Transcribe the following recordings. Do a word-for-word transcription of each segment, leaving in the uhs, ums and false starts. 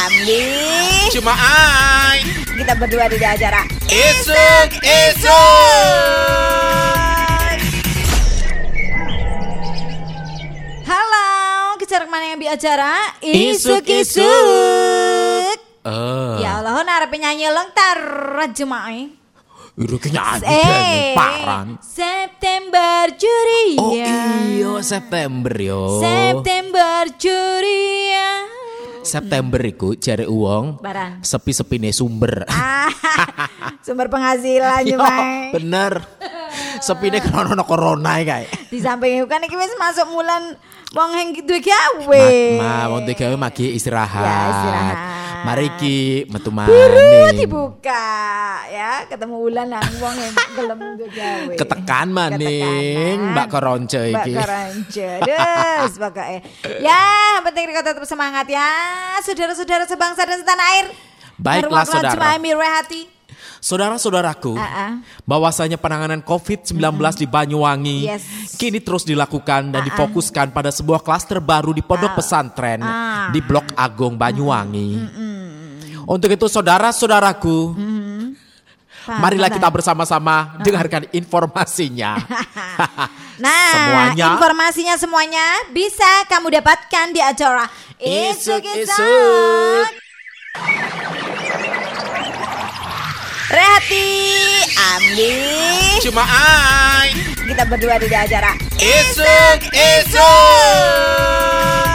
Ambi. Cuma ai. Kita berdua di acara Isuk Isuk. Halo, kejar mana yang bi acara Isuk Isuk. Uh. Ya Allah, narep nyanyi lengtar jemaah. Iru nyanyi eh, paran. September Juria. Oh iya September yo. September Juria. September iku jare uwong Barang. sepi-sepine sumber. Ah, sumber penghasilan jemaah. Bener. Sepine karena corona kae. Di samping itu kan iki wis masuk bulan wong heng duwe gawe. Ma, wong duwe gawe magi istirahat. Ya, istirahat. Mari ki metu Buru maneh. dibuka ya, ketemu bulan nang wong yang gelem duwe gawe. Ketekan maning Mbak Koronce iki. Mbak Koronce. Des pokoke. Ya, penting kita tetap semangat ya, saudara-saudara sebangsa dan setanah air. Baiklah saudara. Hati. Saudara-saudaraku, Uh-uh. bahwasanya penanganan covid sembilan belas di Banyuwangi Yes. kini terus dilakukan dan Uh-uh. difokuskan pada sebuah klaster baru di pondok Uh. pesantren Uh. di Blok Agung Banyuwangi. Mm-mm. Untuk itu saudara-saudaraku, Mm-hmm. marilah kita bersama-sama dengarkan informasinya. Nah, Semuanya. informasinya semuanya bisa kamu dapatkan di acara Isuk Isuk, Isuk. Isuk. Rehati, Ambi. Cuma ai. Kita berdua di acara Isuk Isuk.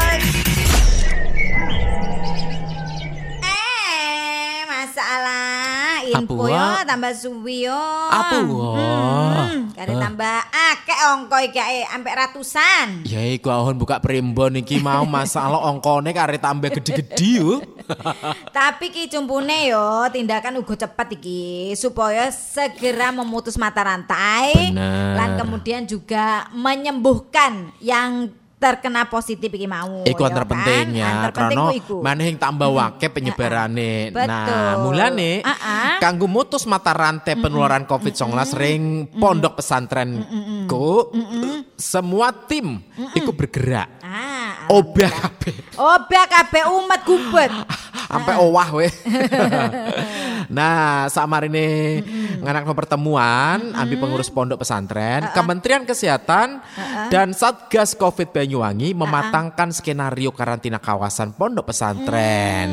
Eh, masalah info Apa, yo Wak? tambah suwi yo. Apa, Wak? Hmm, kare Hah? tambah akeh ongko iki ae sampai ratusan. Ya iku ahon buka primbon iki mau masalah ongkone kare tambah gede-gede yo. Tapi ki cumpune yo tindakan ugo cepet iki supaya segera memutus mata rantai. Bener. Dan kemudian juga menyembuhkan yang terkena positif iki mau. Iku ya yang kan? terpenting ya, Yang terpenting karena ku iku. maneh tambah wake penyebarane. Betul. Nah, mulane Uh-uh. kanggo mutus mata rantai penularan covid sembilan belas ring pondok pesantrenku, semua tim iku bergerak. Ah, Obah kabeh. obah kabeh umat gubet. Sampai owah weh. Nah, samarine nganakno pertemuan ambi pengurus pondok pesantren, Kementerian Kesehatan dan Satgas Covid Banyuwangi mematangkan skenario karantina kawasan pondok pesantren.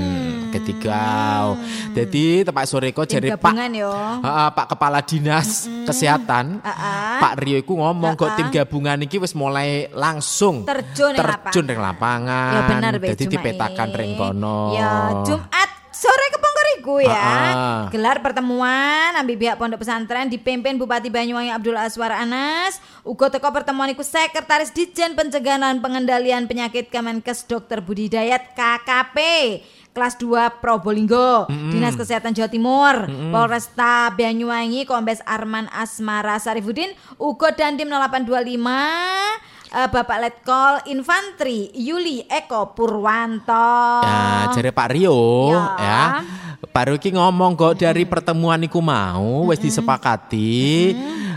Ketiga. Jadi tepak sore kok Tim jare Pak gabungan yo. Heeh, Pak Kepala Dinas Kesehatan, Uh-uh. Pak Rio iku ngomong kok Uh-uh. tim gabungan iki wis mulai langsung Terjun ning lapang. terjun ning lapangan. Ya benar be Jadi Jumat dipetakan ini. ring kono. Ya Jumat sore kepengkeriku ya. Ah-ah. Gelar pertemuan ambil pihak pondok pesantren dipimpin Bupati Banyuwangi Abdul Aswar Anas. Uga teko pertemuan iku Sekretaris Ditjen Pencegahan dan Pengendalian Penyakit Kemenkes Dokter Budi Dayat K K P. Kelas dua Probolinggo, mm-hmm. Dinas Kesehatan Jawa Timur, mm-hmm. Polresta Banyuwangi, Kombes Arman Asmara Sarifudin, Ugo Dandim nol delapan dua lima, uh, Bapak Letkol Infantri Yuli Eko Purwanto. Ya, jare Pak Rio Ya. ya. Pak Rio ki ngomong kok dari pertemuan iku mau wis disepakati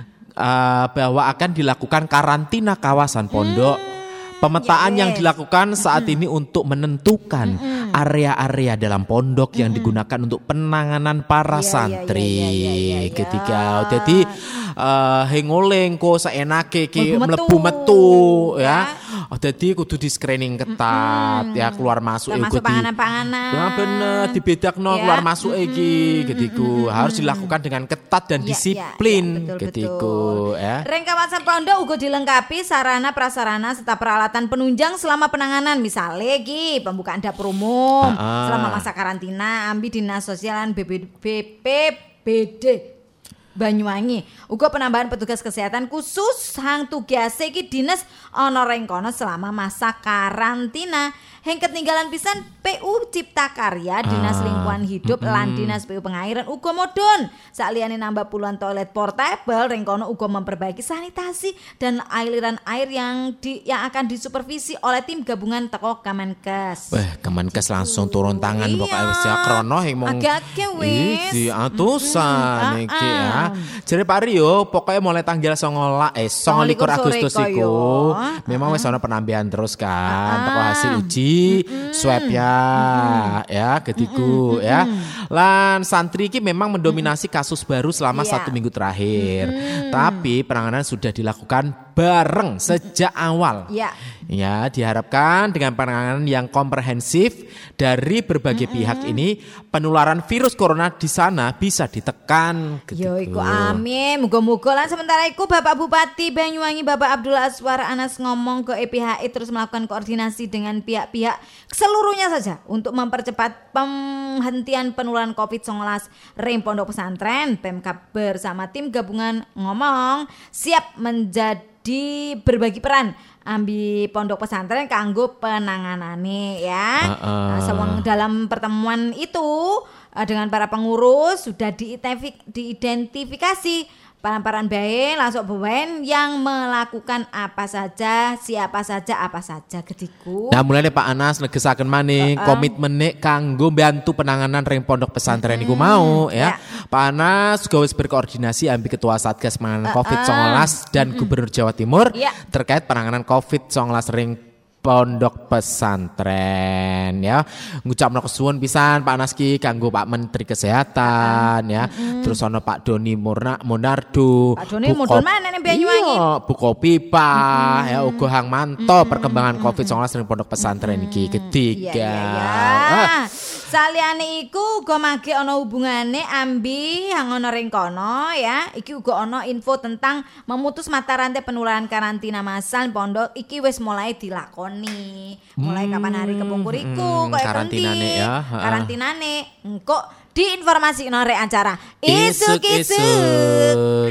uh, bahwa akan dilakukan karantina kawasan pondok. Pemetaan Yes. yang dilakukan saat ini untuk menentukan area-area dalam pondok yang digunakan untuk penanganan para Iya, iya, santri. iya, iya, iya, iya. Ketika jadi uh, hengoleng kok seenake ki Mlebu mlebu metu, metu ya. ya. Oh, jadi kudu di screening ketat ya keluar masuk Termasuk iku di- panganan-panganan. Nah, bener dibedakno Ya. keluar masuk iki getiku harus dilakukan dengan ketat dan Ya, disiplin ya, ya, betul, getiku betul. ya. Ring kawasan pondok uga dilengkapi sarana prasarana serta peralatan penunjang selama penanganan, misalnya iki pembukaan dapur umum Ah. selama masa karantina ambi Dinas Sosial B P B D Banyuwangi. Uga penambahan petugas kesehatan khusus hang tugase iki dinas ana ring kono selama masa karantina. Heng ketinggalan pisan P U Cipta Karya, Dinas Ah, Lingkungan Hidup lan Dinas P U Pengairan uga modon. Saliyane nambah puluhan toilet portable, ring kono uga memperbaiki sanitasi dan aliran air yang di, yang akan disupervisi oleh tim gabungan teko Kemenkes. Wah, Kemenkes langsung turun tangan Iya. pokoknya wis ya krono hing mong Agak-agak wis. Iki atusan Mm-mm. iki Ah, ah. ya. ya. Jadi Pak Rio pokoknya mulai tanggal songola eh songolikur Agustus iku memang wis ana penambahan terus kan. Teko hasil uji swab ya ya ketiku ya. Lan santri iki memang mendominasi kasus baru selama satu minggu terakhir. Tapi penanganan sudah dilakukan bareng sejak awal. Ya. Ya, diharapkan dengan penanganan yang komprehensif dari berbagai mm-hmm. pihak ini penularan virus corona di sana bisa ditekan. Yo iku amin. Muga-muga lan sementara iku Bapak Bupati Banyuwangi Bapak Abdul Aswar Anas ngomong ke E P H I terus melakukan koordinasi dengan pihak-pihak seluruhnya saja untuk mempercepat penghentian penularan covid sembilan belas. Rem Pondok Pesantren Pemkab bersama tim gabungan ngomong siap menjadi di berbagi peran ambil pondok pesantren kanggo penanganane ya. Uh, uh. Nah, sewang dalam pertemuan itu uh, dengan para pengurus sudah diidentifikasi paran-paran bae langsung bawain yang melakukan apa saja, siapa saja, apa saja gediku. Nah mulai Pak Anas negesaken maning uh, uh. komitmen kanggo bantu penanganan ring pondok pesantren iku hmm, mau ya. ya. Pak Anas juga wis berkoordinasi ambil ketua Satgas penanganan uh, covid sembilan belas uh. dan uh, Gubernur Jawa Timur ya. terkait penanganan covid sembilan belas ring pondok pesantren ya. Ngucapno kesuwun pisan Pak Naski kanggo Pak Menteri Kesehatan ya. Mm-hmm. Terus ono Pak Doni Murna Monardo. Pak Doni mudun mana ning Banyuwangi? Iya, Buko Pipa mm-hmm. ya uga hang manto mm-hmm. perkembangan covid sembilan belas ning pondok pesantren iki ketiga. Iya, iya, iya. Ah. Saliyane iku uga mage ana hubungane ambi hang ana ring kono ya. Iki uga ana info tentang memutus mata rantai penularan karantina massal pondok iki wis mulai dilakoni. Mulai hmm, kapan hari kepungkuriku hmm, kok karantinane ya. Karantinane engko diinformasikno rek acara isuk-isuk.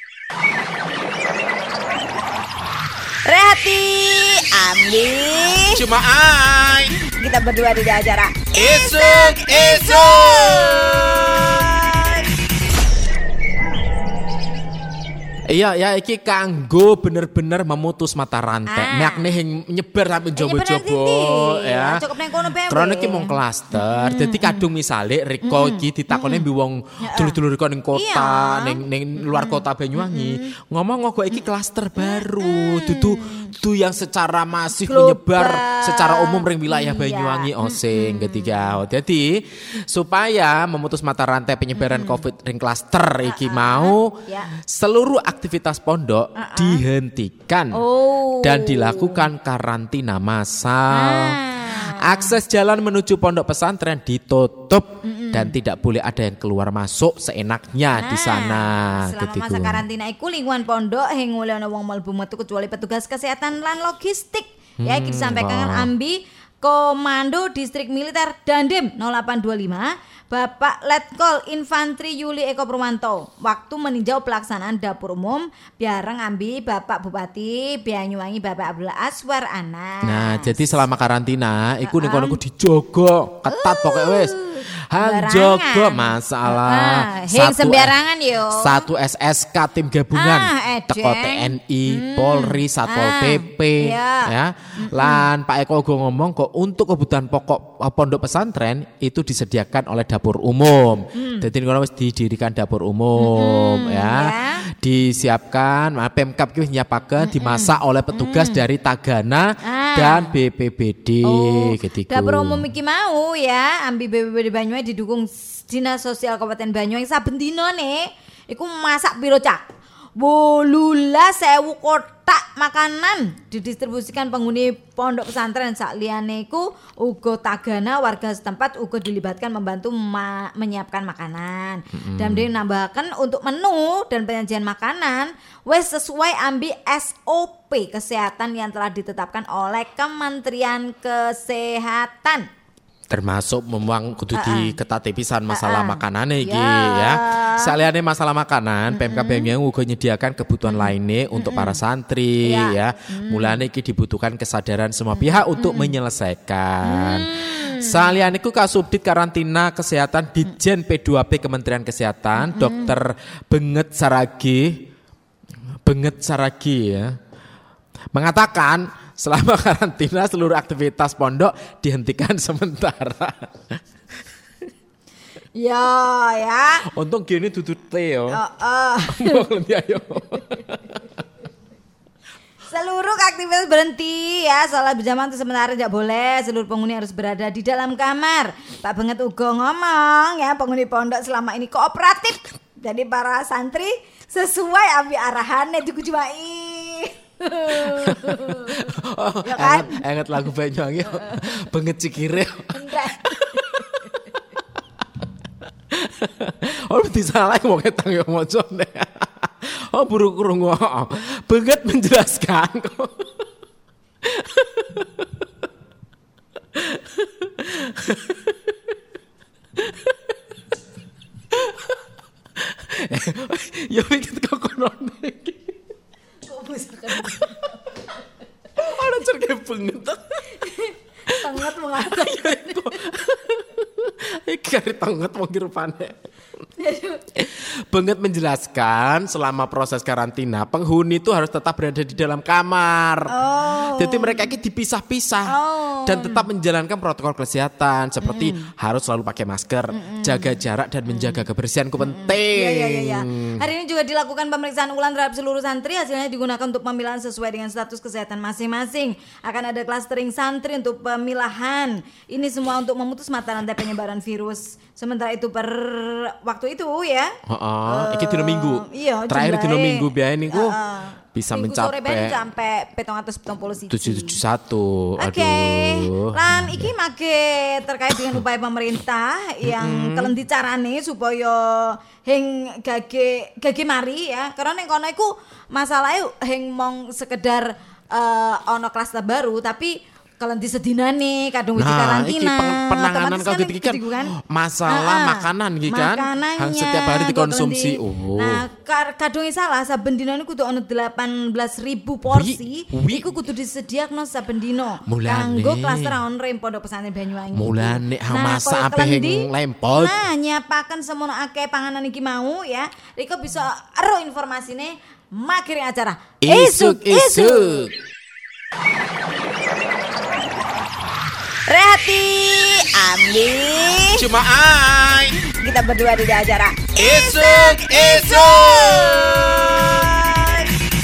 Rehati Ambi cuma ai kita berdua di acara isuk-isuk. Iya ya iki kanggo bener-bener memutus mata rantai. Ah. Makne yang nyebar sampai jobo-jobo ya. Cukup nang kono bae. Karena iki mung klaster. Hmm. Dadi kadung misale Riko hmm. iki ditakoni mbi wong dulur-dulur Riko ning kota, ning ning luar kota Banyuwangi. Hmm. Ngomong kok iki klaster baru. Dudu dudu yang secara masif global. Menyebar secara umum ring wilayah Banyuwangi iya. osing hmm. ketiga. Jadi supaya memutus mata rantai penyebaran hmm. Covid ring klaster iki uh-uh. mau ya. Seluruh aktivitas pondok uh-uh. dihentikan oh. dan dilakukan karantina massal. Ah. Akses jalan menuju pondok pesantren ditutup mm-mm. dan tidak boleh ada yang keluar masuk seenaknya ah. di sana. Selama gitu. Masa karantina iku lingkungan pondok heng oleh ana wong mlebu metu kecuali petugas kesehatan lan logistik. Hmm, ya iki disampaikan oh. Ambi Komando Distrik Militer Dandim nol delapan dua lima Bapak Letkol Infantri Yuli Eko Purwanto waktu meninjau pelaksanaan dapur umum biareng ambi Bapak Bupati Banyuwangi Bapak Abdul Aswar Anas. Nah, jadi selama karantina iku ning kono ku dijogo ketat uh, pokoknya wis. Han jogo masalah. Uh, uh, sembarangan yo. Satu S S K tim gabungan ah, teko T N I, hmm. Polri, Satpol ah, P P iya. ya. Mm-hmm. Lan Pak Eko go ngomong kok untuk kebutuhan pokok pondok pesantren itu disediakan oleh dapur umum. Hmm. Jadi kalau wis didirikan dapur umum hmm, ya. ya. Disiapkan Pemkab ki wis nyiapaken hmm, dimasak oleh petugas hmm. dari Tagana ah. dan B P B D oh, gitu. Dapur umum iki mau ya, ambi B P B D Banyuwangi didukung Dinas Sosial Kabupaten Banyuwangi saben dina nih iku masak piro cak? wolulas ewu kotak makanan didistribusikan penghuni pondok pesantren sak liyane iku uga Tagana warga setempat uga dilibatkan membantu ma- menyiapkan makanan. Mm-hmm. Dan dia nambahkan untuk menu dan penyajian makanan wis sesuai ambi S O P kesehatan yang telah ditetapkan oleh Kementerian Kesehatan. Termasuk memang kudu diketati pisan masalah uh-uh. makanan iki ya. ya. Saliyane masalah makanan, Pemkab Banyuwangi uga nyediakan kebutuhan mm-hmm. lainnya untuk mm-hmm. para santri ya. ya. Mm-hmm. Mulane iki dibutuhkan kesadaran semua pihak mm-hmm. untuk menyelesaikan. Mm-hmm. Saliyane iku Kasubdit Karantina Kesehatan Ditjen P dua P Kementerian Kesehatan, mm-hmm. Dokter Benget Saragi Benget Saragi ya. Mengatakan selama karantina seluruh aktivitas pondok dihentikan sementara. Ya, ya. Untung gini dudu teh yo. Heeh. Ya yo. Seluruh aktivitas berhenti ya, sholat berjamaah itu sementara tidak boleh. Seluruh penghuni harus berada di dalam kamar. Pak Banget uga ngomong ya, penghuni pondok selama ini kooperatif. Jadi para santri sesuai ambil arahannya dikujumai. Oh, Ya kan? Enget, enget lagu Banyuwangi. Banget cikire. Oh, disalah mau ketang yo mocone. Oh, buruk krungu. Banget menjelaskan kok. Ya iki kok kono iki. Kok bisa kan? Ora cerke banget. Sangat mengatakan. Iki kari tanget wong rupane. Banget menjelaskan selama proses karantina penghuni itu harus tetap berada di dalam kamar. Oh. Jadi mereka ini dipisah-pisah Oh. dan tetap menjalankan protokol kesehatan seperti mm. harus selalu pakai masker, mm. jaga jarak dan menjaga kebersihan itu penting. Ya, ya, ya, ya. Hari ini juga dilakukan pemeriksaan ulang terhadap seluruh santri. Hasilnya digunakan untuk pemilahan sesuai dengan status kesehatan masing-masing. Akan ada clustering santri untuk pemilahan. Ini semua untuk memutus mata rantai penyebaran virus. Sementara itu per waktu itu ya. Heeh, uh, iki dino Minggu. Iya, terakhir dino Minggu biaya niku uh, bisa minggu mencapai sore ben sampai tujuh ratus tujuh puluh satu. tujuh tujuh satu. Oke. Okay. Lan iki mage terkait dengan upaya pemerintah yang mm-hmm. kelenti carane supaya heng gage gage mari ya. Karena ning kono iku masalahe heng mong sekedar uh, ono klaster baru tapi kelenti sedinane kadung wis nah, karantina. Nah, iki penanganan kau gitu kan, kan masalah ah, makanan gitu kan. Harus setiap hari dikonsumsi. Oh. Nah, kadung salah saben dina niku kudu ono delapan belas ribu porsi. Wi, wi. Iku kudu disediakno saben dina kanggo klaster onrem Pondok Pesantren Banyuwangi. Mulane nah, masak ape heng lempot. Nah, nyapaken semono akeh panganan iki mau ya. Riko bisa ero informasine makiri acara Isuk-isuk. Rehati, Ambi, cuma ai. Kita berdua di acara Isuk-isuk.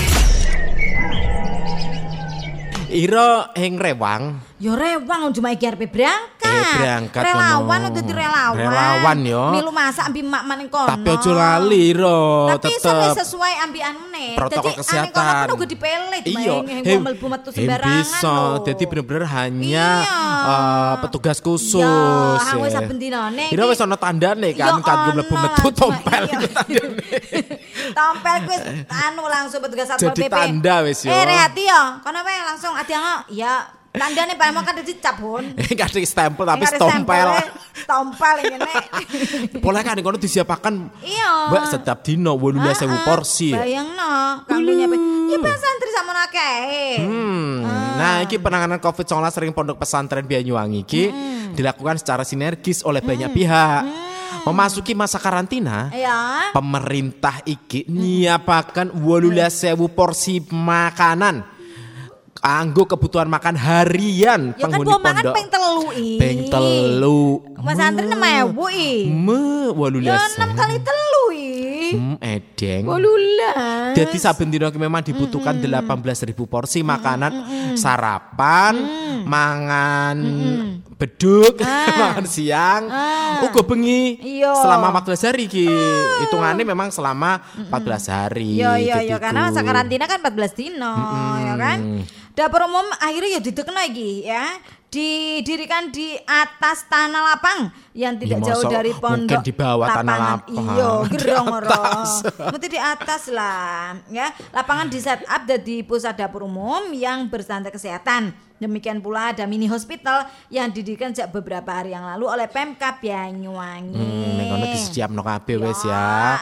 Iro heng rewang. Yo rewang cuma iki arep berangkat. Eh berangkat relawan udah di relawan. Relawan yo. Milu masak ambi mak maning kono. Tapi ojo lali ro, Tapi tetep sesuai ambi anune. protokol Dadi, kesehatan. Ane kono dipele Iya, he mlebu metu sembarangan. Bisa. Jadi bener-bener hanya iya. uh, petugas khusus. Yo, hang wis saben dinane. Ira wis ana tandane kan kanggo mlebu metu tompel iku tandane. Tompel kuwi anu langsung petugas Satpol P P. Jadi tanda wis yo. Eh Rehati yo, kono wae langsung adi-ano ya. Tandane paling mau kan dicap Bun. Enggak ada stempel tapi stompel. Stompel ngene. Boleh kan kono disiapakan. Iya. Mbak setiap dino delapan belas ribu porsi. Bayangno, kanggo nyepe. Ya Pak santri samono akeh. Hmm. Nah, iki penanganan covid sembilan belas sering Pondok Pesantren Banyuwangi iki hmm. dilakukan secara sinergis oleh hmm. banyak pihak. Hmm. Memasuki masa karantina, ya. Pemerintah iki nyiapakan delapan belas ribu porsi makanan. Anggo kebutuhan makan harian ya penghuni kan, pondok. Ya kan peng telu i. Peng telu. Mas Antri enam ribu i. Me, walulas. Ya enam kali telu i. Hmm, edeng. Walulas. Jadi saben dino memang dibutuhkan mm-hmm. delapan belas ribu porsi makanan mm-hmm. sarapan, mm-hmm. mangan mm-hmm. beduk, ah. makan siang, ah. uga bengi. Iyo. Selama empat belas hari ki. Ah. Hitungannya memang selama mm-hmm. empat belas hari. Iya iya iya karena masa karantina kan empat belas dino, mm-hmm. ya kan? Dapur umum akhirnya ya didekno iki ya. Didirikan di atas tanah lapang yang tidak ya, jauh dari pondok. Mungkin di bawah lapangan. Tanah lapang. Iya, gerong mesti di atas lah, ya. Lapangan di set up di pusat dapur umum yang berstandar kesehatan. Demikian pula ada mini hospital yang didirikan sejak beberapa hari yang lalu oleh Pemkab Banyuwangi. Hmm, ngono disiapno kabeh wis ya.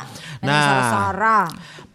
Nah,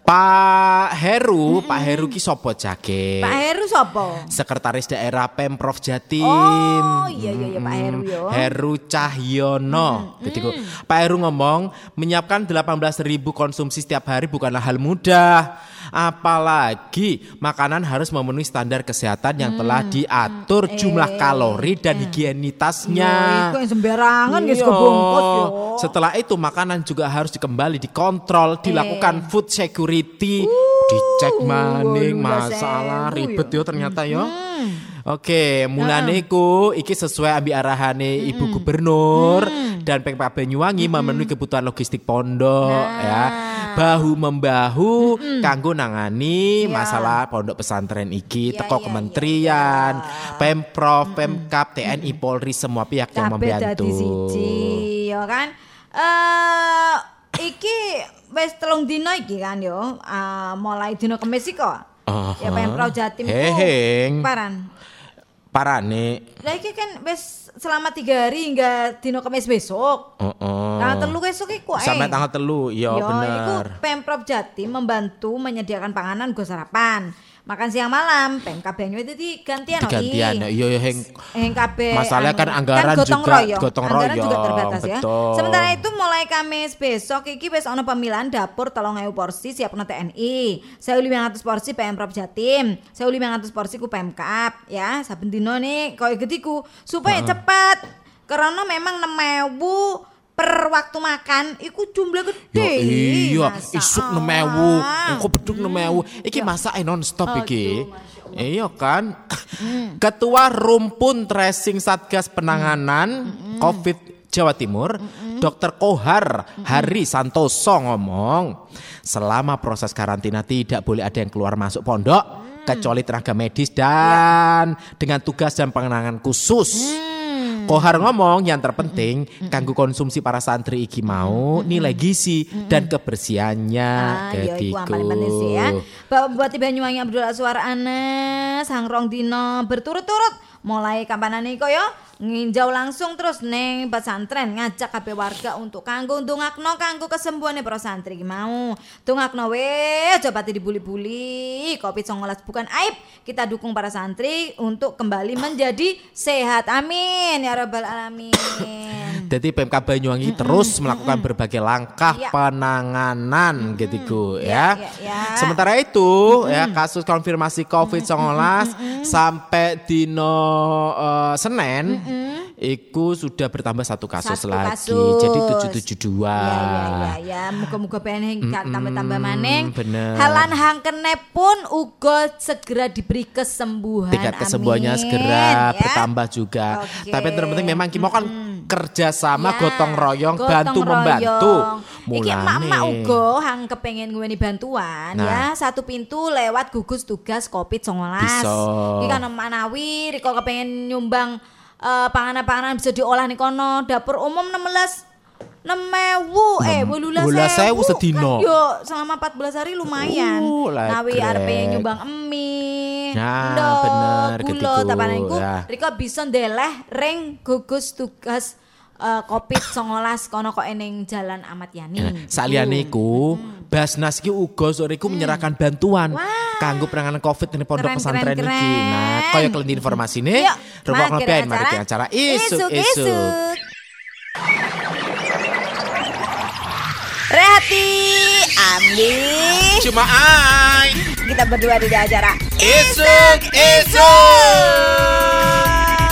Pak Heru, hmm. Pak Heru ki sopo jake? Pak Heru sopo? Sekretaris Daerah Pemprov Jatim. Oh iya iya, iya Pak Heru yo. Heru Cahyono. Hmm. Jadi hmm. Pak Heru ngomong menyiapkan delapan belas ribu konsumsi setiap hari bukanlah hal mudah. Apalagi makanan harus memenuhi standar kesehatan yang telah diatur jumlah kalori dan higienitasnya. Iku yang sembarangan guys Iya. kebongkos yo. Setelah itu makanan juga harus dikembali dikontrol, dilakukan food security, dicek maning waduh, masalah sewu ribet yo. yo ternyata yo. Oke, mulane iku iki sesuai ambi arahane Ibu Gubernur dan Pemkab Banyuwangi memenuhi kebutuhan logistik pondok ya. Bahu membahu kanggo nangani Ya. masalah pondok pesantren iki Ya, teko ya, kementerian, ya, ya. Pemprov, Pemkab, T N I, Polri semua pihak yang Kabeh membantu. dadi siji ya kan. Eh iki wis telung dina iki kan yo. Ah, mulai dina Kamis iki kok. Ya Aha. Pemprov Jatim ku Heheng. paran. Parane. Lah iki kan wis selama tiga hari hingga dino Kamis besok. Heeh. Tanggal telu besok iku eh. Sampai tanggal telu, iya Yo, bener. iku Pemprov Jatim membantu menyediakan panganan go sarapan. Makan siang malam, Pemkab Banyuwangi itu gantian Digantian, iya ya heng. Heng kabeh Masalahnya kan anggaran gotong juga royong. gotong Anggaran juga royong, terbatas ya. betul. Sementara itu mulai Kamis besok iki wis ana pemilahan dapur telung ewu porsi siapna T N I, seribu lima ratus porsi Pemprov Jatim, seribu lima ratus porsi ku Pemkab ya. Saben dino nih koyo getiku supaya cepat. Karena memang enam ewu per waktu makan iku jumlah gede. Ya iya, Masa isuk enam ah. ewu, engko beduk enam ewu. Iki masake non stop iki. Iya kan. Ketua Rumpun Tracing Satgas Penanganan Covid Jawa Timur, Dokter Kohar Hari Santoso ngomong, selama proses karantina tidak boleh ada yang keluar masuk pondok kecuali tenaga medis dan dengan tugas dan penanganan khusus. Kohar ngomong yang terpenting kanggo konsumsi para santri iki mau nilai gizi dan kebersihannya Ah, iya iku yang paling penting sih ya. Bapak Bupati Banyuwangi Abdul Aswar Anas sang rong dino berturut-turut mulai kampanane kaya nginjau langsung terus neng pesantren ngajak kabeh warga untuk kanggo ndongakno kanggo kesembuhane para santri iki mau. Dongakno weh aja pati dibuli-buli. covid sembilan belas bukan aib. Kita dukung para santri untuk kembali menjadi sehat. Amin ya rabbal alamin. Jadi Pemkab Banyuwangi terus melakukan berbagai langkah Iya. penanganan gitu ya. Iya, iya, iya. Sementara itu ya kasus konfirmasi covid sembilan belas sampai dino eh, Senin iku sudah bertambah satu kasus Satu lagi. kasus. Jadi tujuh tujuh dua. Ya ya ya ya, muga-muga pengen tambah-tambah maneng. bener. Halan hangkene pun uga segera diberi kesembuhan. Tingkat kesembuhannya Amin, segera ya. bertambah juga. Oke. Tapi yang terpenting memang kita kan kerjasama Ya, gotong royong, gotong bantu royong. membantu. Iki emak-emak uga hang kepengen ngeweni bantuan Nah. ya satu pintu lewat gugus tugas covid sembilan belas. Bisa. Iki kan Manawi riko kepengen nyumbang eh, panganan-panganan bisa diolah nih kono dapur umum enam belas enam ewu eh wolulas wolulas ewu ewu sedino. kan, yo selama empat belas hari lumayan. Uh, lah, Nawi grek. arepe nyumbang emi. Nah, ndok, bener, gula ketiku, tapananku ya. riko bisa ndeleh ring gugus tugas eh, covid sembilan belas kono kok eneng Jalan Ahmad Yani. Nah, saliyane iku Basnas iki uga sore iku menyerahkan bantuan Wah. kanggo penanganan Covid ini pondok Keren, pesantren keren, iki. keren. Nah, kaya kelenti informasine, Yuk, rungokno mager ben mari acara. ki acara isuk-isuk. Isuk-isuk. Rehati, Ambi. Cuma ai Kita berdua di acara isuk-isuk.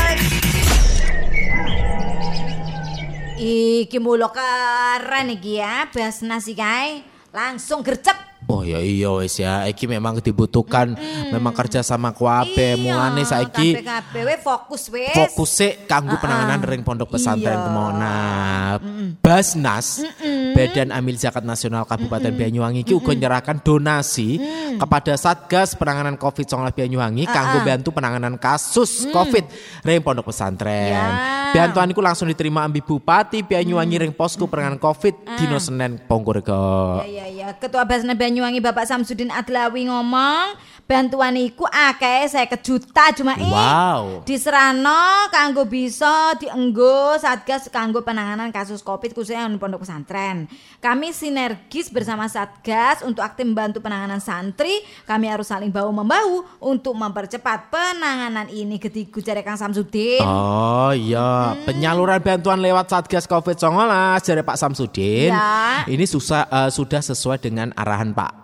Iki mulo keren iki ya, Basnas iki kae. Langsung gercep. Oh ya iya wis ya, iki memang dibutuhkan memang kerja sama kuabe mulane saiki kabeh we fokus wis. fokus sik kanggo penanganan ring pondok pesantren Iya. kemana. Basnas, Badan Amil Zakat Nasional Kabupaten Banyuwangi iki uga nyerahkan donasi kepada Satgas Penanganan Covid sembilan belas Banyuwangi kanggo bantu penanganan kasus Covid ring pondok pesantren. Ya. Bantuan iku langsung diterima ambi Bupati Banyuwangi ring posko penanganan Covid dino Senin Pongkorego. Ya ya ya, Ketua Basnas Banyuwangi Bapak Samsudin Adlawi ngomong, bantuan iku akeh seket juta cuma ih. Wow. Diserano kanggo bisa dienggo Satgas kanggo penanganan kasus Covid khususnya di pondok pesantren. Kami sinergis bersama Satgas untuk aktif membantu penanganan santri. Kami harus saling bahu-membahu untuk mempercepat penanganan ini ketiku jare Kang Samsudin. Oh iya, penyaluran bantuan lewat Satgas Covid sembilan belas dari Pak Samsudin. Ya. Ini susah, eh, sudah sesuai dengan arahan Pak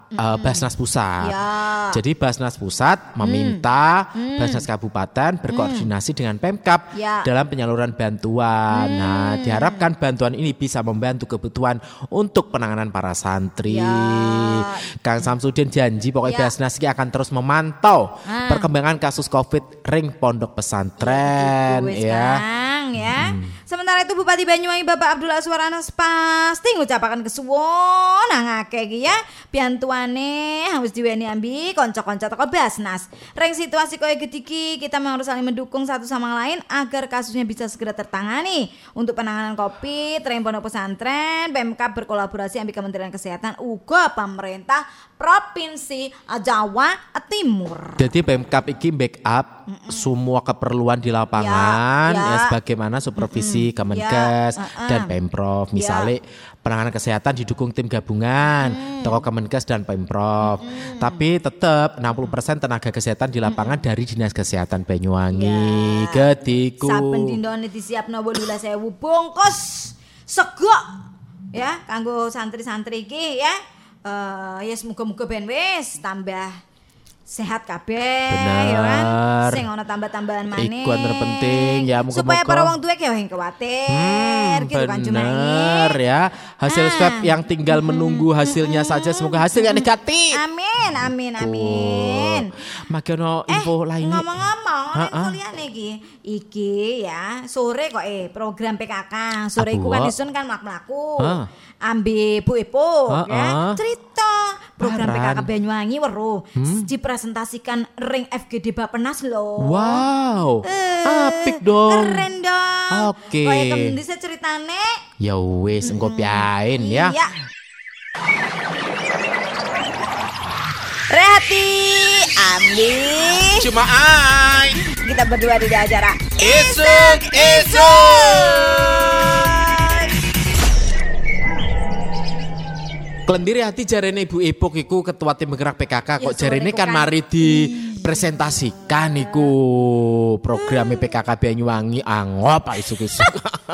uh, Basnas Pusat. Ya. Jadi Basnas Pusat meminta mm. Basnas Kabupaten berkoordinasi mm. dengan Pemkab ya. dalam penyaluran bantuan. Mm. Nah, diharapkan bantuan ini bisa membantu kebutuhan untuk penanganan para santri. Ya. Kang Samsudin janji pokoknya ya. Basnas ini akan terus memantau ah. perkembangan kasus Covid ring pondok pesantren ya. Kang, ya. Hmm. Sementara itu Bupati Banyuwangi Bapak Abdul Aswar Anas pasti ngucapaken kesuwun nang akeh iki ya. Biantuane harus diweni ambi kanca-kanca teko Basnas. Reng situasi koyo gediki kita memang harus saling mendukung satu sama lain agar kasusnya bisa segera tertangani. Untuk penanganan Covid ring pondok pesantren, Pemkab berkolaborasi ambi Kementerian Kesehatan uga pemerintah Provinsi Jawa Timur. Jadi Pemkab iki backup Mm-mm. semua keperluan di lapangan ya, ya. ya sebagaimana supervisi Mm-mm. Kemenkes ya, uh-uh. dan Pemprov. Misalnya ya. penanganan kesehatan didukung tim gabungan mm. toko Kemenkes dan Pemprov. Mm. Tapi tetap enam puluh persen tenaga kesehatan di lapangan mm. dari Dinas Kesehatan Banyuwangi. Ya. Getiku. Saben dindone disiapno wolulas ewu bungkus sego ya kanggo santri-santri iki ya. Uh, ya semoga-moga ben wis tambah sehat kabeh ya kan. Sing ana tambah-tambahan maneh. Iku terpenting ya muga-muga. Supaya para wong tuwa ki ya kuwatir hmm, gitu kan bener ya. Hasil ah. swab yang tinggal menunggu hasilnya hmm, saja semoga hasilnya negatif. Amin amin amin. Makono info eh, lainnya. Ngomong-ngomong info liyane iki. Iki ya sore kok eh program P K K. Sore iku kan disun kan mlaku-mlaku. Ambil Bu Ipuk uh, ya uh. cerita program Paran. P K K Banyuwangi weruh hmm? dipresentasikan ring F G D Bappenas loh. Wow, uh, apik dong. Keren dong. Oke. Okay. Kayak kemudian saya ceritane. Ya wis hmm. engko piain ya. Iya. Rehati, Ambi. Cuma ai. Kita berdua di acara Isuk Isuk. Kelendiri hati jarene Ibu Ipuk iku ketua tim bergerak P K K kok ya, jarene kan mari dipresentasikan iku program P K K Banyuwangi angop Pak isuk-isuk.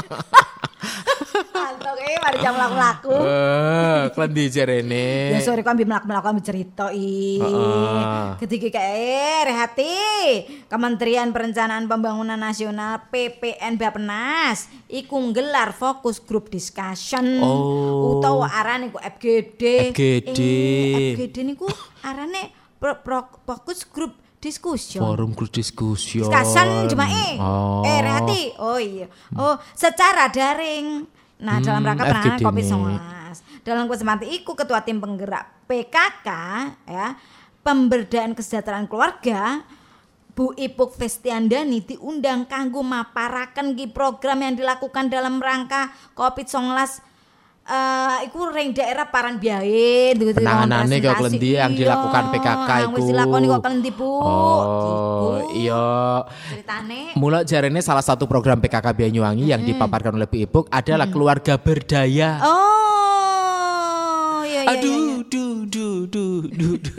Mantap eh mari jam laku-laku. Eh, klendi jarene. Ya sore ku ambil mlaku-mlaku ambil cerita i. Uh-uh. Ketika kae Rehati Kementerian Perencanaan Pembangunan Nasional P P N Bappenas iku nggelar fokus group discussion oh. utawa arane ku F G D. F G D. Eh, F G D niku arane pro, pro, fokus group discussion. Forum group discussion. Discussion cuma eh. Oh. Eh Rehati. Oh iya. Oh secara daring. Nah, hmm, dalam rangka penanganan covid sembilan belas. Dalam kesempatan iku ketua tim penggerak P K K ya, pemberdayaan kesejahteraan keluarga Bu Ipuk Festiandani diundang kanggo maparaken ki program yang dilakukan dalam rangka covid sembilan belas. Uh, iku ring daerah Paran Biae penanganane kok klendi yang dilakukan P K K iku. Wis dilakoni kok klendi Bu. Oh, iya. Ceritane mula jarene salah satu program P K K Banyuwangi hmm. yang dipaparkan oleh Bu Ipuk adalah hmm. keluarga berdaya. Oh, iya iya. Aduh, iya. duh, duh, duh, duh, duh.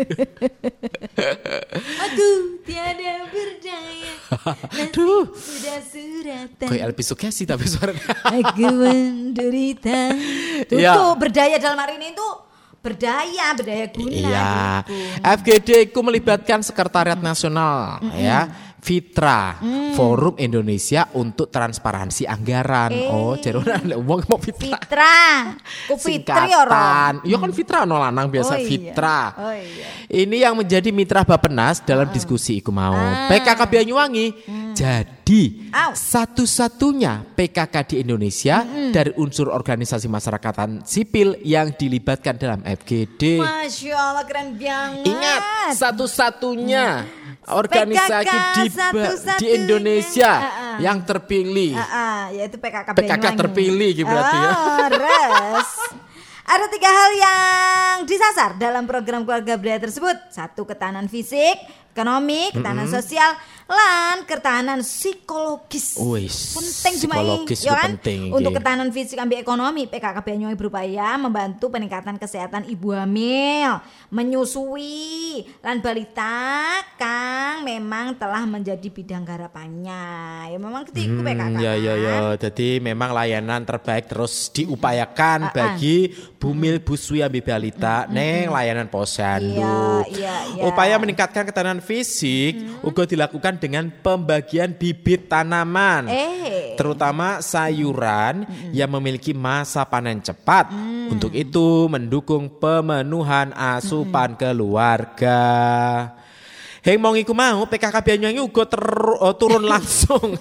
Aduh, tiada berdaya. Aduh. Sudah suratan. Kayak Elvi Sukyasi tapi suaranya. Aku menderita. Tuh, ya. tuh berdaya dalam hari ini tuh berdaya, berdaya guna. Iya. Gitu. F G D itu melibatkan Sekretariat Nasional mm-hmm. ya. Fitra, mm. Forum Indonesia untuk Transparansi Anggaran. Eh. Oh, jadi orang ngomong mau Fitra. Fitra, ku Fitri orang. Iya kan Fitra no lanang biasa oh, iya. Fitra. Oh, iya. Ini yang menjadi mitra Bappenas dalam uh. diskusi iku mau. Ah. P K K Banyuwangi hmm. jadi Ow. satu-satunya P K K di Indonesia hmm. dari unsur organisasi masyarakatan sipil yang dilibatkan dalam F G D. Masya Allah keren banget. Ingat satu-satunya. Hmm. Organisasi di, di Indonesia uh, uh. yang terpilih, uh, uh, yaitu P K K P K K terpilih gitu berarti ya. Oh, res. Ada tiga hal yang disasar dalam program keluarga berdaya tersebut. Satu, ketahanan fisik, ekonomi, ketahanan mm-hmm. sosial, lan ketahanan psikologis. Wis, penting psikologis Jumai, ya kan? penting iki. Untuk ketahanan fisik ambil ekonomi, P K K Banyuwangi berupaya membantu peningkatan kesehatan ibu hamil, menyusui, lan balita kang memang telah menjadi bidang garapannya. Ya memang ketiku Hmm, P K K. ya ya ya. Jadi memang layanan terbaik terus diupayakan bagi bumil busui ambil balita neng layanan posyandu. Iya, iya, iya. Upaya meningkatkan ketahanan fisik uga dilakukan dengan pembagian bibit tanaman. Eh. Terutama sayuran yang memiliki masa panen cepat. Untuk itu mendukung pemenuhan asupan keluarga. Heng mau iku mau P K K Banyuwangi uga ter- oh, turun langsung.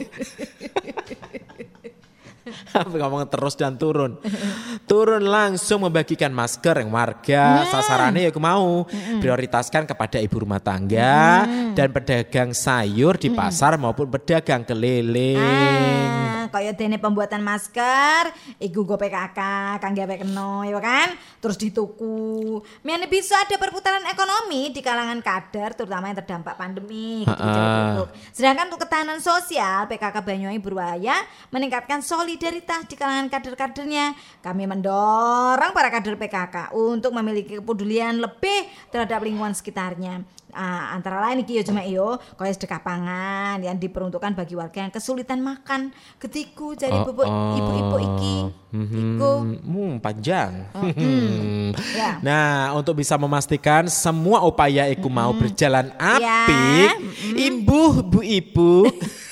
Ngomong terus dan turun. Turun langsung membagikan masker yang warga. Sasarannya ya aku mau prioritaskan kepada ibu rumah tangga dan pedagang sayur di pasar maupun pedagang keliling. Ah, kaya dene pembuatan masker, iku go P K K kang gawe kena ya kan, terus dituku. Mene bisa ada perputaran ekonomi di kalangan kader terutama yang terdampak pandemi gitu, Ha-ha. sedangkan untuk ketahanan sosial P K K Banyuwangi berupaya meningkatkan solidaritas di kalangan kader-kadernya. Kami mendorong para kader P K K untuk memiliki kepedulian lebih terhadap lingkungan sekitarnya. Ah, antara lain iki yo cuma yo kaya sedekah pangan yang diperuntukkan bagi warga yang kesulitan makan ketiku jadi Oh, bubuk oh. ibu-ibu iki. Mhm. Iku. Hmm, panjang. Hmm. Ya. Nah, untuk bisa memastikan semua upaya iku mau berjalan apik, imbuh bu ibu.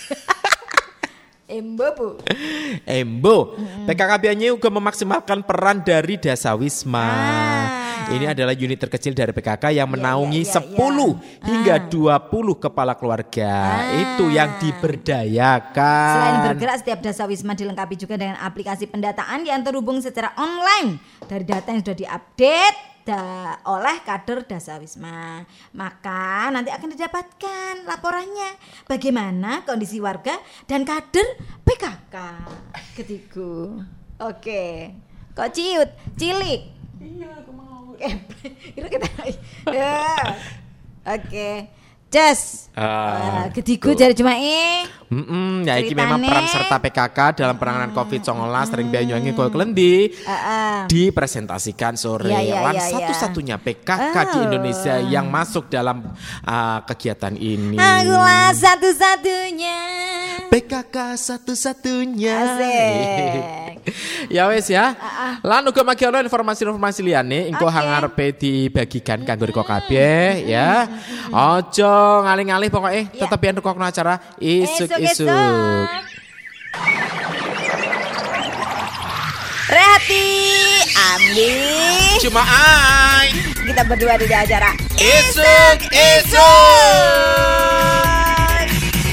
Embo Bu. Embo, P K K Banyuwangi juga memaksimalkan peran dari Dasa Wisma. Ah. Ini adalah unit terkecil dari P K K yang menaungi ya, ya, sepuluh ya. hingga Ah. dua puluh kepala keluarga. Ah. Itu yang diberdayakan. Selain bergerak, setiap Dasa Wisma dilengkapi juga dengan aplikasi pendataan yang terhubung secara online dari data yang sudah diupdate da- oleh kader Dasa Wisma. Maka nanti akan didapatkan laporannya bagaimana kondisi warga dan kader P K K. Ketiku. Oke. Kok ciut, cilik. Iya, aku mau. Itu kita. Ya. Oke. Just. Ah, Ketiku tuh. jadi cuma eh. Mm-mm, ya iki memang Ceritane- peran serta P K K dalam penanganan covid sembilan belas sering Banyuwangi Gol Klendi Heeh. dipresentasikan sore. Ya, ya, Lan ya, ya. satu-satunya P K K di Oh. Indonesia yang masuk dalam ah, kegiatan ini. Akulah satu-satunya. P K K satu-satunya. Asik. Ya wes ya. Lan uga magi ono informasi-informasi liyane engko Oke. hang arepe dibagikan kanggo riko kabeh ya. Ojo ngalih-ngalih pokoknya Ya. tetep yen rukokno acara isuk-isuk. Esuk-esuk. Rehati, Ambi. Cuma ai. Kita berdua di acara Isuk-isuk.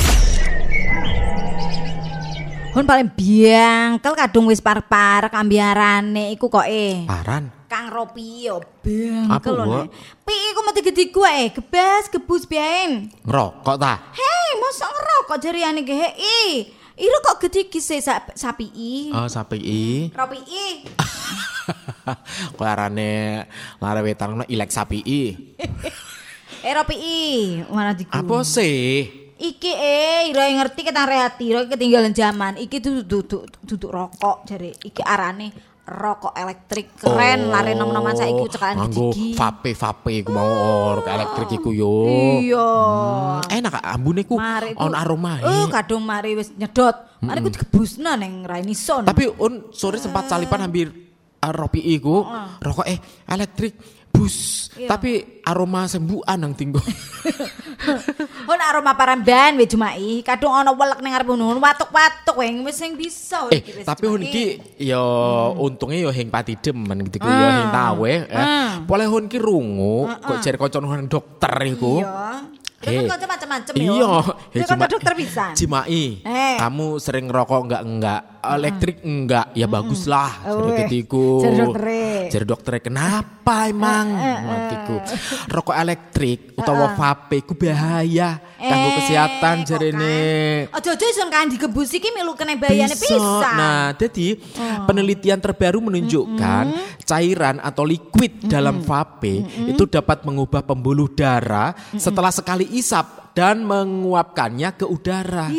Hun paling biangkel kadung wis par-parek ambiarane iku kok eh. Paran. Kang Ropi yo Apa, bangkel lho. Bu? Nek. Pi iku mesti gede gue gebas gebus biaen. Ngerokok ta? Hei, mosok ngerokok jariane ge hei. Iro kok gede gise sap, sapi i. Oh sapi i. Ropi i. Kok arane lare wetan ilek sapi i. Eh Ropi i, mana diku. Apa sih? Iki eh iro yang ngerti ketang rehati, iro ketinggalan zaman. Iki tuh duduk duduk rokok jare iki arane rokok elektrik keren lare nom-noman saiki cekakan nganggo gigi. vape vape ku mau rokok elektrik iku yo. Iya. Hmm, enak ambune ku Mari ku- on aroma. Eh kadung mari wis nyedot. Mari ku digebusna neng Raini Son. Tapi un sore sempat salipan hampir uh, ropi iku rokok eh elektrik bus. Iya. Tapi aroma sembuhan nang tinggo. Hon aroma paramban we Jumai, kadung ana welek ning arep ngono, watuk-watuk weh wis sing bisa. Eh iki wis, tapi hun Jumai. iki yo untungnya yo heng pati demen gitu yo heng tawe eh. Boleh hun ki rungu kok jare kanca nang dokter iku. Iya. Eh, Kan kok macam-macam yo. Iya, Iya, cuma dokter pisan. Cimai, Eh. kamu sering ngerokok enggak enggak elektrik enggak. Ya baguslah jare ketiku. Jare doktere. Jare doktere kenapa emang matiku. Rokok elektrik utawa vape ku bahaya kanggo kesehatan jarene. Aja-aja iso kan digebus iki melu kena bayane pisan. Nah, jadi penelitian terbaru menunjukkan cairan atau liquid dalam vape itu dapat mengubah pembuluh darah setelah sekali isap dan menguapkannya ke udara.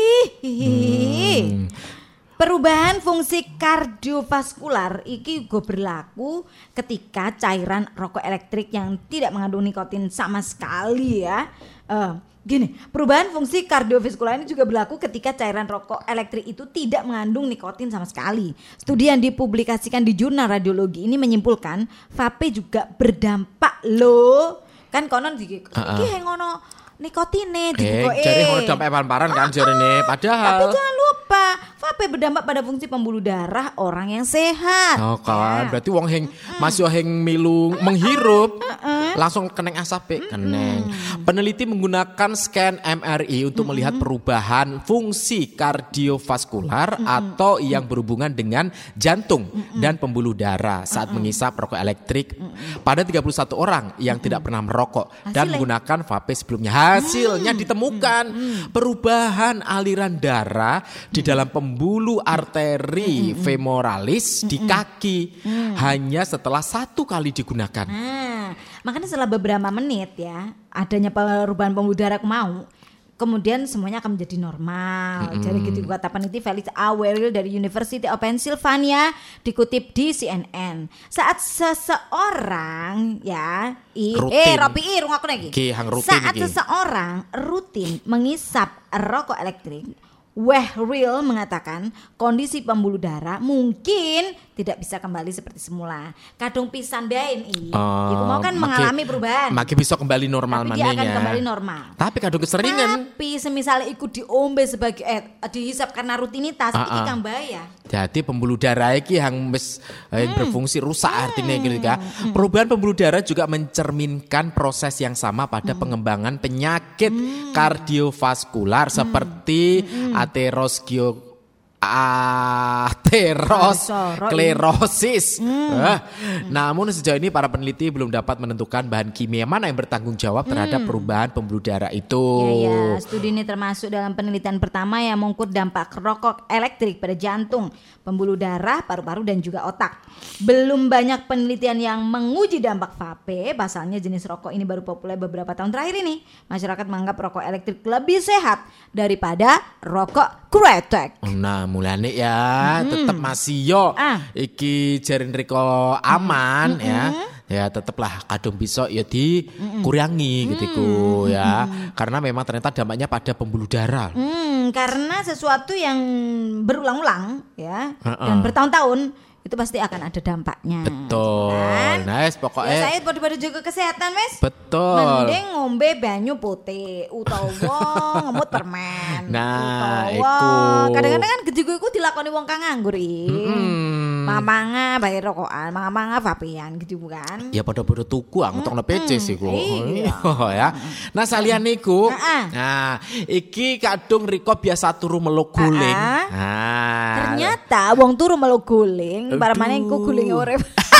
Hmm. Perubahan fungsi kardiovaskular iki juga berlaku ketika cairan rokok elektrik yang tidak mengandung nikotin sama sekali ya. Uh, gini, perubahan fungsi kardiovaskular ini juga berlaku ketika cairan rokok elektrik itu tidak mengandung nikotin sama sekali. Studi yang dipublikasikan di jurnal radiologi ini menyimpulkan vape juga berdampak loh. Kan konon iki iki ngono nikotine dibukoke. Eh, jadi ngono dampak paran kan jarene. Padahal tapi jangan lupa, vape berdampak pada fungsi pembuluh darah orang yang sehat. Oh kan, ya. Berarti wong heng mm. masih heng milu menghirup uh, uh. langsung keneng asap mm. keneng. Peneliti menggunakan scan M R I untuk mm. melihat perubahan fungsi kardiovaskular mm. atau yang berhubungan dengan jantung mm. dan pembuluh darah saat mm. mengisap rokok elektrik mm. pada tiga puluh satu orang yang mm. tidak pernah merokok Hasil dan menggunakan vape sebelumnya. Hasilnya mm. ditemukan mm. perubahan aliran darah di dalam pembuluh arteri mm-hmm. femoralis mm-hmm. di kaki mm. hanya setelah satu kali digunakan. Nah, makanya setelah beberapa menit ya adanya perubahan pembuluh darah mau, kemudian semuanya akan menjadi normal. Mm-hmm. Jadi gitu kata peneliti Felix A. Weril dari University of Pennsylvania dikutip di C N N. Saat seseorang ya i, eh Ropi i rungaku lagi. Saat iki. Seseorang rutin mengisap rokok elektrik, Weril mengatakan kondisi pembuluh darah mungkin tidak bisa kembali seperti semula. Kadung pisan dain i. Uh, Iku mau kan maki, mengalami perubahan. Maki bisa kembali normal manehnya. Tapi dia akan kembali normal. Tapi kadung keseringan. Tapi semisal ikut diombe sebagai eh, dihisap karena rutinitas uh, uh. iki kang bahaya. Jadi pembuluh darah iki yang wis hmm. berfungsi rusak hmm. artinya gitu kan. Hmm. Perubahan pembuluh darah juga mencerminkan proses yang sama pada hmm. pengembangan penyakit hmm. kardiovaskular hmm. seperti hmm. aterosklero aterosklerosis. Hmm. Uh, namun sejauh ini para peneliti belum dapat menentukan bahan kimia mana yang bertanggung jawab terhadap hmm. perubahan pembuluh darah itu. Ya, ya. Studi ini termasuk dalam penelitian pertama yang mengukur dampak rokok elektrik pada jantung, pembuluh darah, paru-paru dan juga otak. Belum banyak penelitian yang menguji dampak vape, pasalnya jenis rokok ini baru populer beberapa tahun terakhir ini. Masyarakat menganggap rokok elektrik lebih sehat daripada rokok kretek. Nah, mulane ya hmm. tetap masih yo ah. iki jarin riko aman hmm. ya. Ya tetaplah kadung bisa ya dikurangi hmm. gitu ya. Hmm. Karena memang ternyata dampaknya pada pembuluh darah. Hmm, karena sesuatu yang berulang-ulang ya uh-uh. dan bertahun-tahun itu pasti akan ada dampaknya. Betul. Kan? Nice pokoknya. Ya saya pada-pada jaga kesehatan, Mas. Betul. Mending ngombe banyu putih utawa ngemut permen. Nah, utawa kadang-kadang kan gejiku iku dilakoni wong kang nganggur iki. Mm-hmm. Manga bayar rokokan, manga-manga vapean gitu kan. Ya padha-padha tuku angtokno P C sih kok. Oh ya. Nah, salian niku. Nah, iki kadung Riko biasa turu meluk guling. Nah. Ternyata wong turu meluk guling para maneh iku gulinge urip.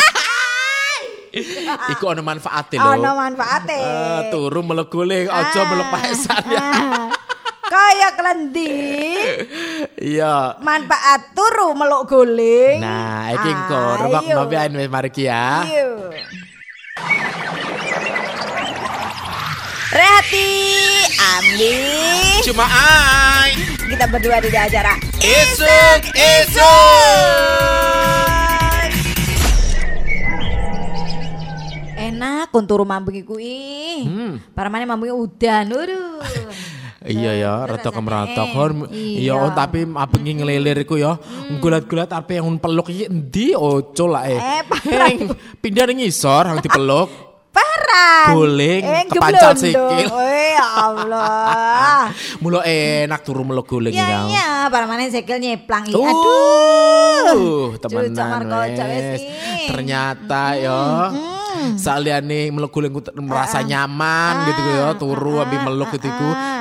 Iku ono manfaate lho. Ono manfaate. Uh, turu meluk guling, aja meluk paesan ya. Kaya klendi. Iya. Manfaat turu meluk guling. Nah, iki engko rembak ngopian wis mari ya. Ayo. Rehati Ambi Cuma ai. Kita berdua di acara Isuk Isuk. Enak kontur mambung iku ih. Hmm. Para maneh mambunge udan. Waduh. Iya ya, rada kemratok. Iya, tapi abengi ngelilir iku ya. Gulat-gulat ape yang peluk iki endi ojo lah eh. eh pindah ning ngisor hang dipeluk. Parah. Guling eh, kepancal sikil. Oh ya Allah. Mulo enak turu meluk guling ya. Iya, iya, para maneh sikil nyeplang iki. Uh, Aduh. Temenan wes. Ternyata hmm, ya. Hmm. Saliyane meluk guling merasa nyaman uh, gitu ya, turu uh, ambil meluk gitu. Uh,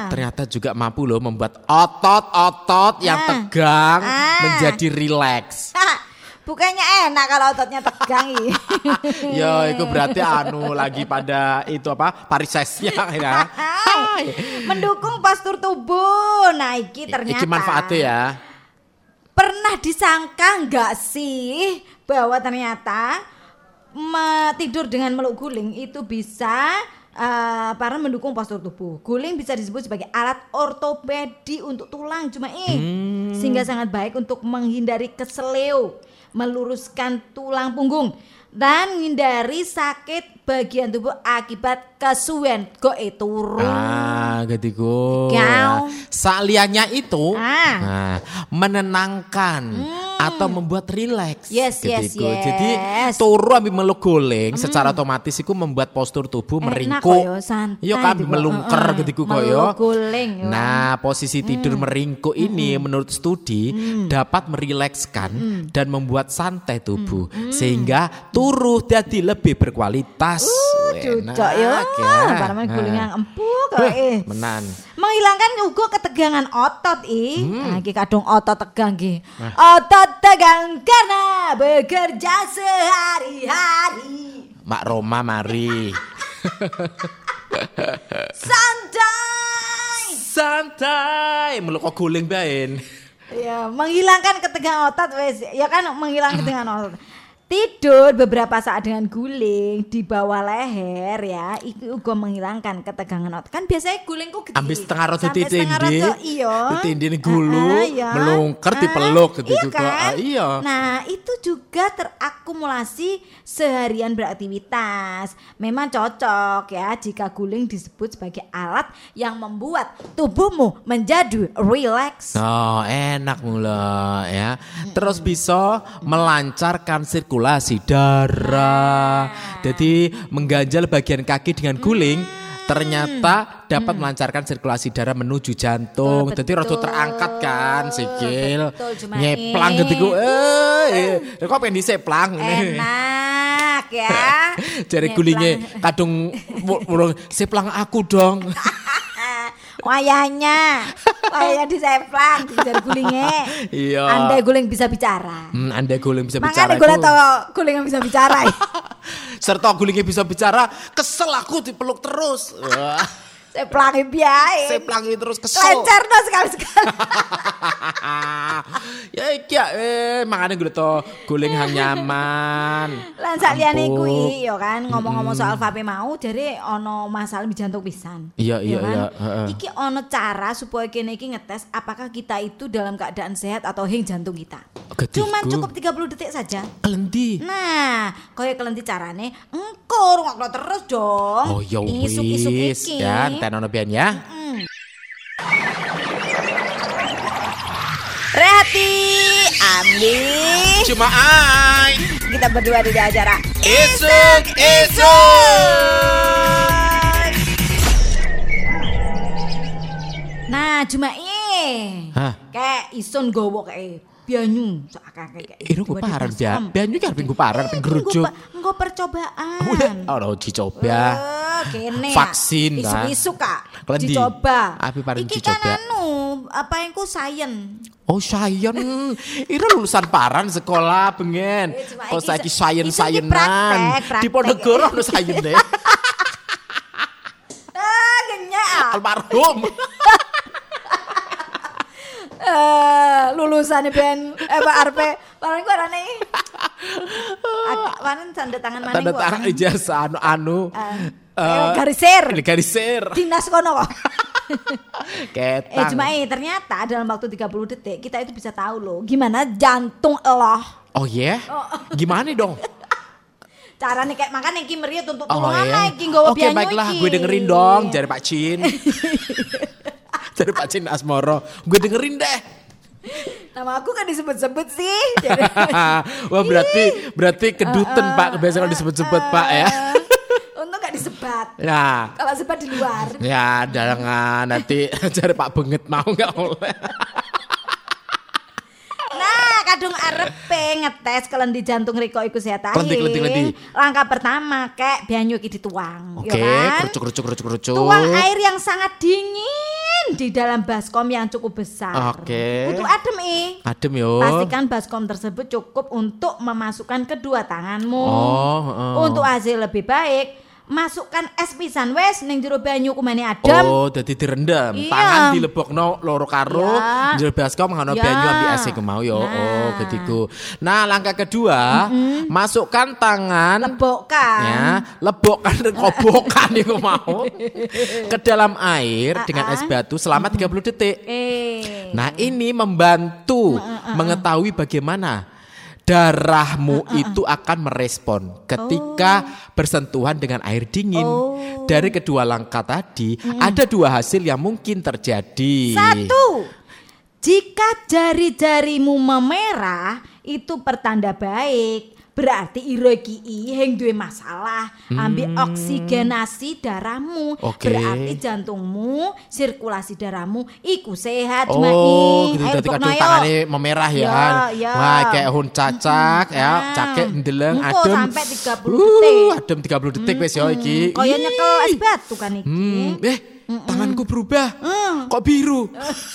ternyata juga mampu loh membuat otot-otot yang Ah. tegang Ah. menjadi rileks. Bukannya enak kalau ototnya tegang i. Ya, itu berarti anu lagi pada itu apa varisesnya ya. Hai. Mendukung postur tubuh. Nah, iki ternyata. Iki manfaatnya ya. Pernah disangka nggak sih bahwa ternyata me- tidur dengan meluk guling itu bisa uh, para mendukung postur tubuh. Guling bisa disebut sebagai alat ortopedi untuk tulang cuma eh Hmm. sehingga sangat baik untuk menghindari keseleo, meluruskan tulang punggung dan menghindari sakit bagian tubuh akibat kesuwen go turu. Ah, getiku. Kau. Saliannya itu Ah. nah, menenangkan atau membuat rileks. Yes, yes, getiku. yes. Jadi turu ambil meluk guling secara otomatis itu membuat postur tubuh Enak meringkuk. koyo, santai Iya kan gitu kok. melungker Heeh. getiku Meluk koyo. guling, yo. Nah, posisi tidur meringkuk ini menurut studi dapat merilekskan dan membuat santai tubuh sehingga turu jadi lebih berkualitas. Uh, Enak cocok yo. ya. Paraman guling Nah. yang empuk kok eh. Menan. Menghilangkan juga ketegangan otot ih. Hmm. Nah, iki kadung otot tegang ki. Otot tegang karena bekerja sehari-hari. Mak Roma mari. Santai. Santai, meluk kok guling baen. Ya, menghilangkan ketegangan otot wes. Ya kan menghilangkan ketegangan otot. Tidur beberapa saat dengan guling di bawah leher ya, itu juga menghilangkan ketegangan otot. Kan biasanya guling kok gede. Ambil setengah roti Sampai setengah ditindih, roti, iya. ditindih gulu, Ah, iya. melungker Ah, dipeluk gitu iya juga. kan? Ah, iya. Nah, itu juga terakumulasi seharian beraktivitas. Memang cocok ya jika guling disebut sebagai alat yang membuat tubuhmu menjadi rileks. Oh, enak mula ya. Terus bisa melancarkan sirkulasi darah. Jadi mengganjal bagian kaki dengan guling ternyata dapat melancarkan sirkulasi darah menuju jantung. Betul, Jadi rada betul. terangkat kan sikil. Betul, cuma Nyeplang ini. getiku. Eh, eh. Kok pengen diseplang ini. Enak ya. Jari Nyeplang. gulingnya kadung murung seplang aku dong. Wayahnya, wayahnya diseplang di jari gulingnya. Iya. Andai guling bisa bicara. Hmm, Anda guling bisa bicara. Makanya gue itu. tau guling yang bisa bicara. Serta gulingnya bisa bicara, kesel aku dipeluk terus. Wah, Seplangi biae. seplangi terus kesel. Lancar no sekali-sekali. Ya iki ya, eh makanya gue tuh guling hang nyaman. Lan saliyane Empuk. kuwi ya kan ngomong-ngomong soal vape mau jadi ono masalah di jantung pisan. Iya, Ya iya, kan? iya, heeh. Iki ono cara supaya kene iki ngetes apakah kita itu dalam keadaan sehat atau hing jantung kita. Getiku. Cuman cukup tiga puluh detik saja. Kelendi. Nah, kaya kelenti carane engko rungokno terus dong. Oh ya Isuk-isuk wis iki. ya, tenono pian ya. Rehati, ambil. Cuma ai. Kita berdua di acara. Isuk isuk. Nah, cuma eh. Hah? Kayak ison gowo kayak banyu seakan kayak. Iru gue paran ya. Banyu kan gue paran penggerujuk. Engko percobaan. Oh, dicoba. Eh, kene. Vaksin, kan? Isu-isu Kak. Kelendi. Dicoba. Apa paling Iki dicoba? kan anu, apa yang ku sayen. Oh sayen, Ira lulusan paran sekolah bengen. Eh, cuma Kok iki saiki se- sayen iki sayenan. praktek, praktek. Di Ponegoro ono sayen deh. Ah, genyak. Almarhum. Eh, lulusan ben eh Pak Arpe, paling ku arane. Panen tanda tangan mana Tanda tangan ijazah anu anu. Eh, garisir. Garisir. Dinas kono kok. Ketang. Eh cuma eh ternyata dalam waktu tiga puluh detik kita itu bisa tahu loh gimana jantung eloh. Oh iya? Gimana dong? Caranya kayak makanya iki meriah untuk Oh tulungan iya. iki nggawa Oke bianyu baiklah, iki. gue dengerin dong jari Pak Cin. Jari Pak Cin Asmoro. Gue dengerin deh. Nama aku kan disebut-sebut sih. Wah berarti berarti kedutan Pak, kebiasaan disebut-sebut Pak ya. Untung gak disebat. Ya. Kalau sebat di luar. Ya, jangan nanti cari Pak Benget mau nggak oleh. Nah, kadung arepe ngetes kelendi jantung Riko iku sehat ae. Kelendi, kelendi, kelendi. Langkah pertama kayak banyu iki dituang, Oke, ya kan? kerucuk kerucuk kerucuk kerucuk. Tuang air yang sangat dingin masukin di dalam baskom yang cukup besar. Oke. Kudu adem ih. Adem yo. Pastikan baskom tersebut cukup untuk memasukkan kedua tanganmu. Oh, uh. Untuk hasil lebih baik, masukkan es pisan wes ning jero banyu kumane adem. Oh, dadi direndam. Iya. Tangan dilebokno loro karo, Ya. jero baskom ngono Ya. banyu ambil es iku mau yo. Nah. Oh, getiku. Nah, langkah kedua, mm-hmm. masukkan tangan Lebokkan. ya, lebokkan dan kobokan iku mau ke dalam air dengan es batu selama tiga puluh detik. Eh. Nah, ini membantu mengetahui bagaimana darahmu itu akan merespon ketika bersentuhan dengan air dingin. Oh. Dari kedua langkah tadi, ada dua hasil yang mungkin terjadi. Satu, jika jari-jarimu memerah, itu pertanda baik. Berarti iro iki heng duwe masalah ambil oksigenasi darahmu. Oke. Berarti jantungmu, sirkulasi darahmu iku sehat. Oh, Mai. gitu. Ayo Tadi lebokno kadung yo. tangannya memerah ya. Ya, ya. Wah, kayak hun cacak ya, Nah. cakek ndeleng Engko adem. sampai tiga puluh Uh, detik. adem tiga puluh detik wes ya iki. Kaya nyekel es Ih. batu kan iki. Hmm, eh, tanganku berubah. Kok biru?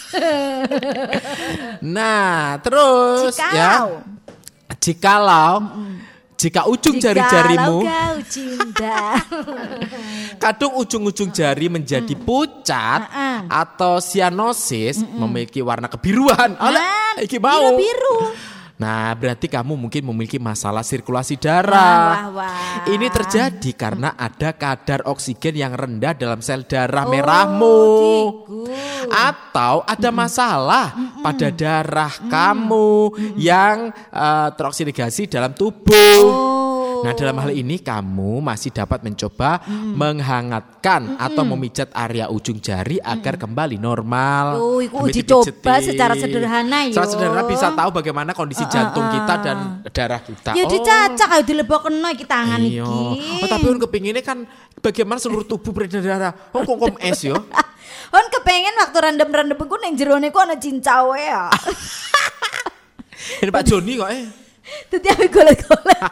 Nah, terus ya. Jikalau. Jikalau jika ujung jari-jarimu Jikalau kau cinta. kadung ujung-ujung jari menjadi pucat Mm-mm. atau sianosis memiliki warna kebiruan. Alah, iki mau. Biru-biru. Nah, berarti kamu mungkin memiliki masalah sirkulasi darah. Wah, wah, wah. Ini terjadi karena ada kadar oksigen yang rendah dalam sel darah Oh, merahmu. diku. Atau ada masalah pada darah kamu yang uh, teroksidasi dalam tubuh. Oh. Nah, dalam hal ini kamu masih dapat mencoba menghangatkan atau memijat area ujung jari agar kembali normal. Oh, iku Ambil dicoba dipijetin. secara sederhana yo. Secara sederhana bisa tahu bagaimana kondisi jantung kita dan darah kita. Ya dicacak ayo dilebokno iki tangan Iya. iki. Oh, tapi kan kepinginnya kan bagaimana seluruh tubuh beredar darah. Oh, kok kom es yo. Hon kepengen waktu randem-randem ku ning jerone ku ana cincawe ya. Ini Pak Joni kok eh. Dadi aku golet-golet.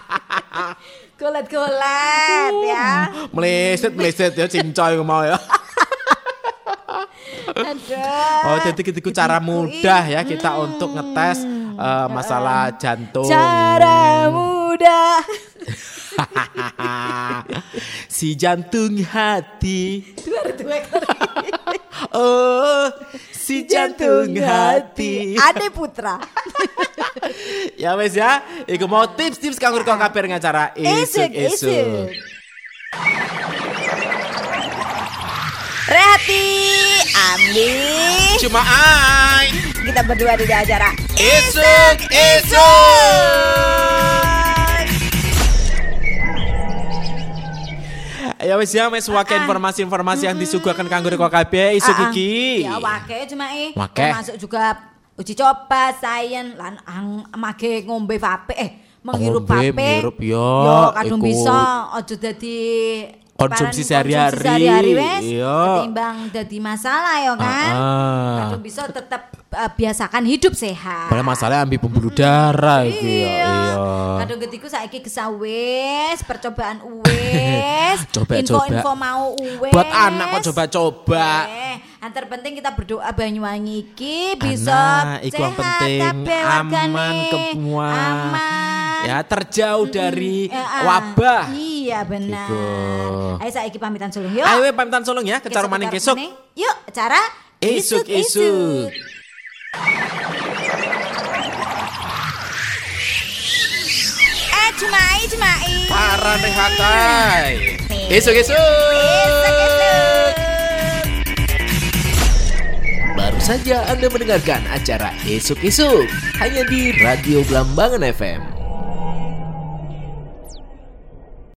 Golet-golet ya. Meleset-meleset ya cincoi mau ya. Aduh. Oh, jadi itu cara mudah ya kita untuk ngetes uh, masalah jantung. Cara mudah. Si jantung hati. Dua-dua kali. Oh, si jantung hati. Ade Putra. Ya wes ya, iku mau tips-tips kanggo kok kabar ngacara isuk-isuk. Rehati, Ambi. Cuma ai Kita berdua di acara isuk-isuk. Ya wes ya, wes wake informasi-informasi yang disuguhkan kanggo kok kabeh isuk iki. Ya wake cuma eh. Wake. Termasuk juga uji coba, sains, lan ang mage ngombe vape eh menghirup Ngombe, vape. menghirup, yo, Yo kadung iku. bisa aja dadi Konsumsi paran sehari-hari. konsumsi sehari-hari wes. Iya. Ketimbang dadi masalah ya kan. Ah. Kadung bisa tetap uh, biasakan hidup sehat. Padahal masalahnya ambil pembuluh darah itu ya. Iya. Kadang ketiku saiki gesah wes, percobaan wes, Coba-coba. info-info mau wes. Buat anak kok coba-coba. Eh, yang terpenting kita berdoa Banyuwangi iki Anak, bisa iku yang sehat penting, kabeh wargane. aman semua. Aman. Ya terjauh dari Eh, ah, wabah. Iya benar. Iku. Ayo saiki pamitan sulung yuk. Ayo we, pamitan solong ya, kecar maning kesuk. Yuk, acara Isuk-isuk. Eh, cumai, cumai. Para rehatai. Isuk-isuk. Isuk-isuk. Baru saja Anda mendengarkan acara Isuk-isuk hanya di Radio Blambangan F M.